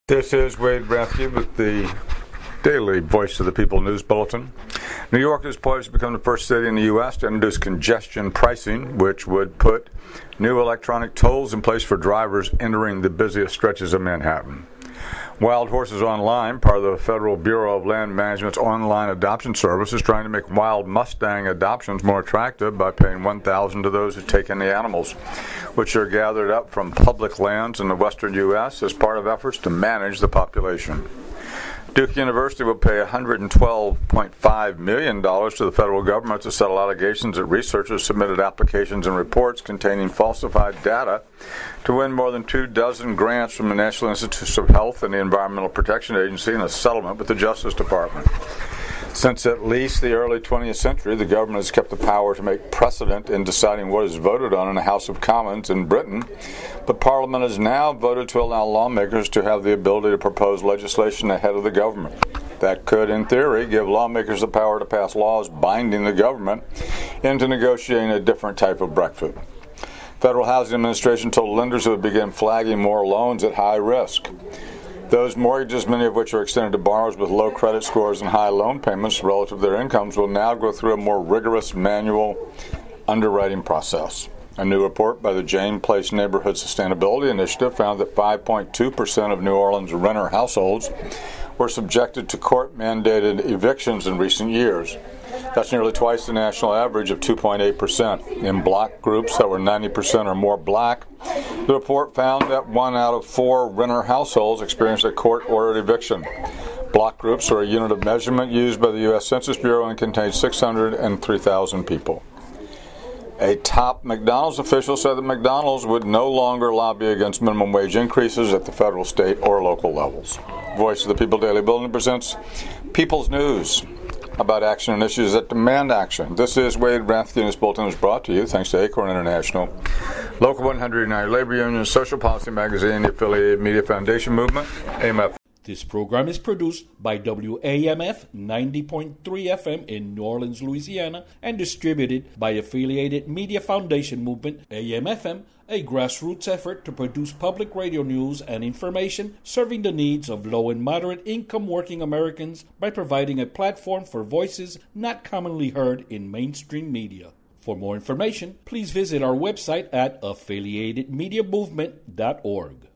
This is Wade Rathke with the Daily Voice of the People News Bulletin. New York is poised to become the first city in the U.S. to introduce congestion pricing, which would put new electronic tolls in place for drivers entering the busiest stretches of Manhattan. Wild Horses Online, part of the Federal Bureau of Land Management's online adoption service, is trying to make wild Mustang adoptions more attractive by paying $1,000 to those who take in the animals, which are gathered up from public lands in the western U.S. as part of efforts to manage the population. Duke University will pay $112.5 million to the federal government to settle allegations that researchers submitted applications and reports containing falsified data to win more than 24 grants from the National Institutes of Health and the Environmental Protection Agency in a settlement with the Justice Department. Since at least the early 20th century, the government has kept the power to make precedent in deciding what is voted on in the House of Commons in Britain, but Parliament has now voted to allow lawmakers to have the ability to propose legislation ahead of the government. That could, in theory, give lawmakers the power to pass laws binding the government into negotiating a different type of Brexit. Federal Housing Administration told lenders it would begin flagging more loans at high risk. Those mortgages, many of which are extended to borrowers with low credit scores and high loan payments relative to their incomes, will now go through a more rigorous manual underwriting process. A new report by the Jane Place Neighborhood Sustainability Initiative found that 5.2% of New Orleans renter households were subjected to court-mandated evictions in recent years. That's nearly twice the national average of 2.8%. In block groups that were 90% or more black, the report found that 1 out of 4 renter households experienced a court-ordered eviction. Block groups are a unit of measurement used by the U.S. Census Bureau and contain 603,000 people. A top McDonald's official said that McDonald's would no longer lobby against minimum wage increases at the federal, state, or local levels. Voice of the People Daily Bulletin presents People's News about action and issues that demand action. This is Wade Rathke, and this bulletin is brought to you thanks to Acorn International, Local 100 United Labor Union, Social Policy Magazine, the Affiliated Media Foundation Movement, AMF. This program is produced by WAMF 90.3 FM in New Orleans, Louisiana, and distributed by Affiliated Media Foundation Movement, AMFM, a grassroots effort to produce public radio news and information serving the needs of low and moderate income working Americans by providing a platform for voices not commonly heard in mainstream media. For more information, please visit our website at affiliatedmediamovement.org.